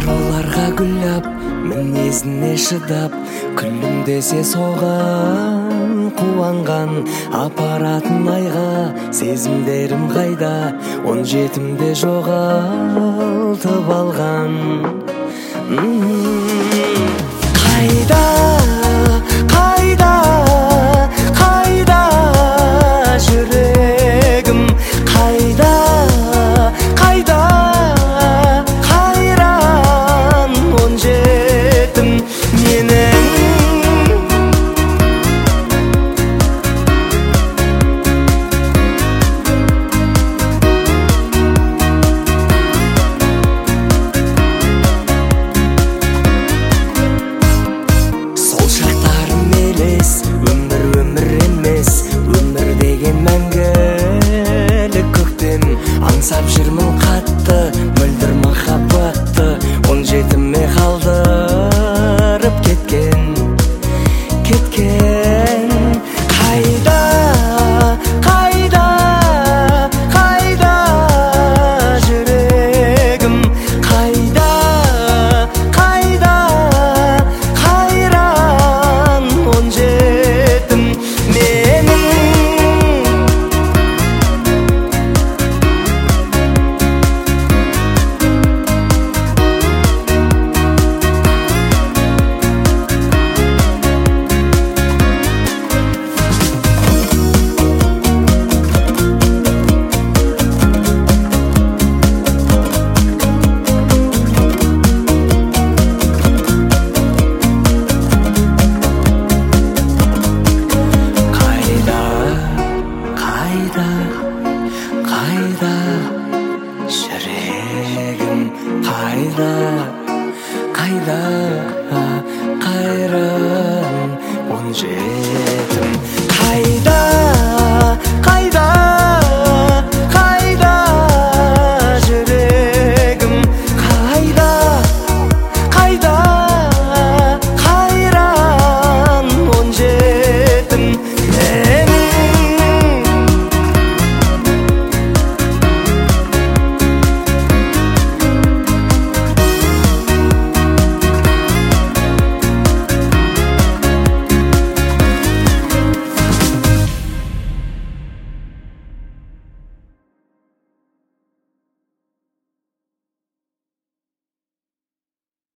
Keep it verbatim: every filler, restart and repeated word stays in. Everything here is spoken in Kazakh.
Ауруларга гүллап, мінезіне шыдап, күлімдесе соған қуанған апаратын айға сезімдерім қайда, он жетімде жоғалтып алған. Қайда, қайда, қайда жүрегім, қайда, қайда қайран он жетім менің. Сол шақтарым елес, өмір өмір емес, өмір деген мәңгілік көктем. Аңсап жүрмін қатты, мөлдір махаббатты, он жетіме қалдырып кеткен, кеткен. Қайда, қайда, қайда жүрегім, қайда, қайда қайран он жетім менің. Қайда жүрегім, қайда